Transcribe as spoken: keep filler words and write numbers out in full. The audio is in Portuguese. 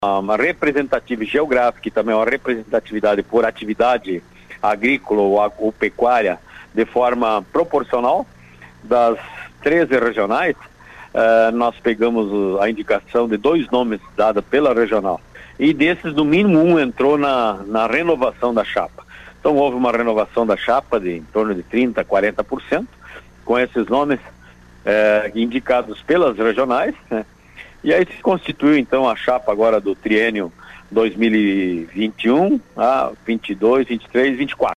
uma representatividade geográfica e também uma representatividade por atividade agrícola ou, ou pecuária de forma proporcional. Das treze regionais, uh, nós pegamos a indicação de dois nomes dada pela regional. E desses, no mínimo, um entrou na, na renovação da chapa. Então, houve uma renovação da chapa de em torno de trinta, quarenta por cento, com esses nomes eh, indicados pelas regionais, né? E aí se constituiu, então, a chapa agora do triênio dois mil e vinte e um a vinte e dois, vinte e três, vinte e quatro.